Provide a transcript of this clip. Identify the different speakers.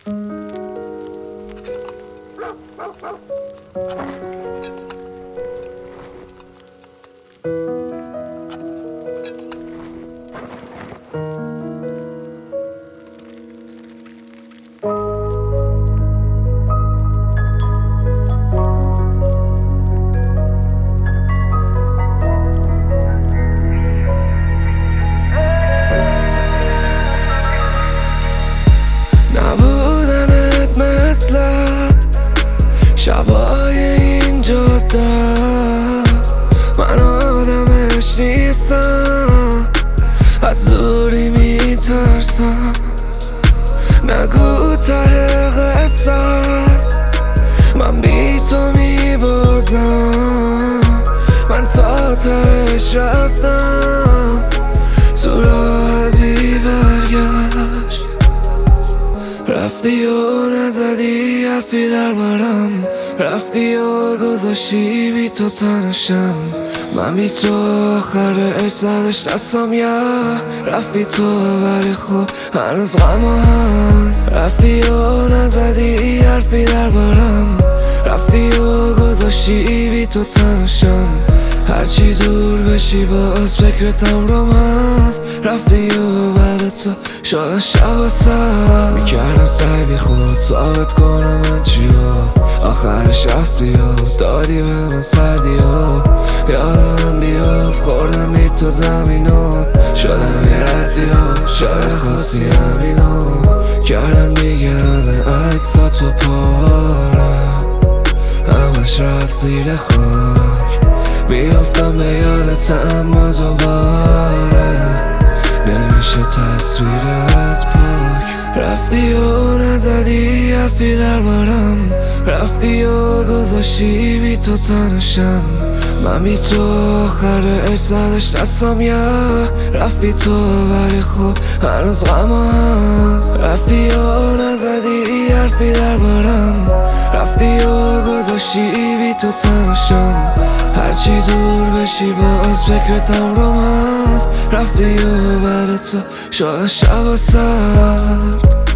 Speaker 1: نبودنت مثل شبای این جاده است. من آدمش نیستم، از دوری میترسم. نگو ته قصه است، من بی تو میبازم. من تا تهش رفتم، تو راه بی برگشت. رفتی و نزدی حرفی در برم، رفتی و گذاشتی بی تو تنشم. من بی تو آخرش زدش دستم یخ. رفتی تو ولی خوب هنوز غم هست. رفتی و نزدی حرفی در برم، رفتی و گذاشتی بی تو تنشم. هرچی دور بشی باز فکرتم رو هست. رفتی و بعد تو شد شب و سر. میکردم سعی بی خود ثابت کنم من چی و آخرش رفتی و دادی به من سردی و یاد من بیافت. خوردم بی تو زمین و شدم یه ردی و شاید خواستی همین و کردم دیگه همه عکسات و پارم همش رفت زیر خاک. بیافتم به یادت اما دوباره نمیشه تصویرت پاک. رفتی و نزدی حرفی در برم، رفتی و گذاشتی بی تو تنشم. من بی تو آخرش زدش دستم یخ. رفتی تو ولی خوب هنوز غم هست. رفتی و نزدی حرفی در برم، رفتی و گذاشتی بی تو تنشم. هرچی دور بشی باز فکرتم رو هست. رفتی و بعد تو شد شب و سرد.